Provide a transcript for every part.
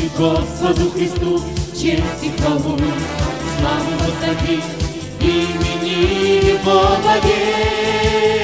Господу Христу, честь и хвалу, славу воздадим имени Его вовек.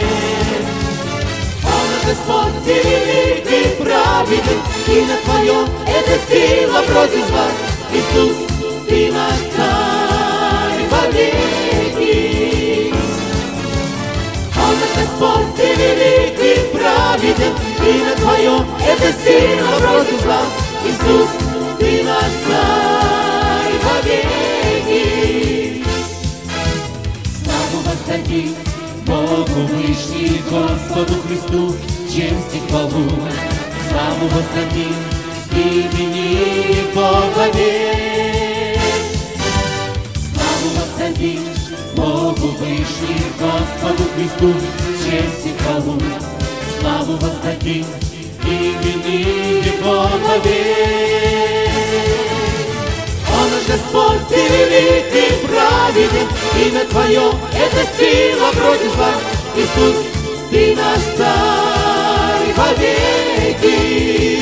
Он Господь, ты велик, ты праведен, имя Твое — это сила против зла. Иисус, Ты наш Царь вовеки. Он Господь, ты велик, ты праведен, имя Твое — это сила против зла. Иисус, Ты наш Царь вовеки. Славу воздадим Богу Вышний, Господу Христу, честь и хвалу, славу воздадим имени Его вовек. Славу воздадим Богу Вышний, Господу Христу, честь и хвалу, славу воздадим имени Его вовек. Он наш Господь, Ты велик, Ты праведен, имя Твое — это сила против зла. Иисус, Ты наш Царь вовеки.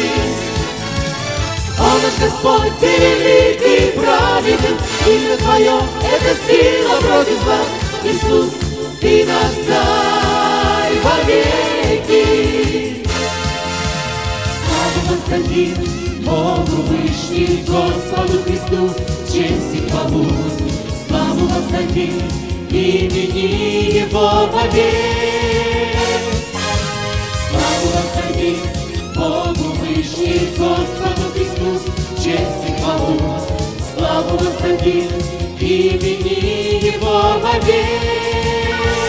Он наш Господь, Ты велик, Ты праведен, имя Твое — это сила против зла. Иисус, Ты наш Царь вовеки. Славу воздадим Богу Вышний, Господу Христу, честь и хвалу, славу воздадим имени Его вовек. Славу воздадим Богу Вышний, Господу Христу, честь и хвалу, славу воздадим имени Его вовек.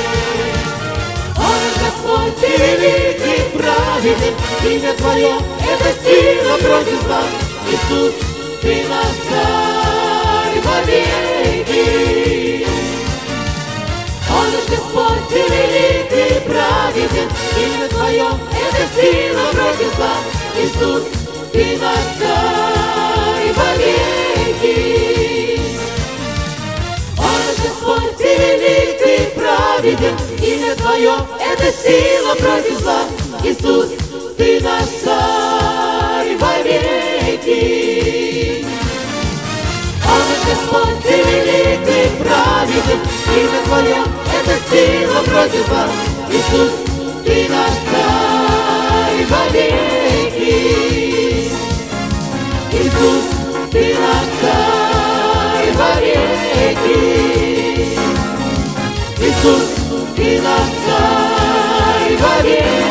Он Господь, Ты велик, Ты праведен, имя Твое — это сила против зла. Иисус, Ты наш Царь вовеки. Он наш Господь, Ты велик, Ты праведен, имя Твое — это сила против зла. Иисус, Ты наш Царь вовеки. Он наш Господь, Ты велик, Ты праведен, имя Твое — это сила против зла. Иисус, Ты наш Царь вовеки. Он наш Господь, Ты велик, Ты праведен, имя Твое — это сила против зла. Иисус, Ты наш Царь вовеки. Иисус, Ты наш Царь вовеки. Иисус, Ты наш Царь вовеки.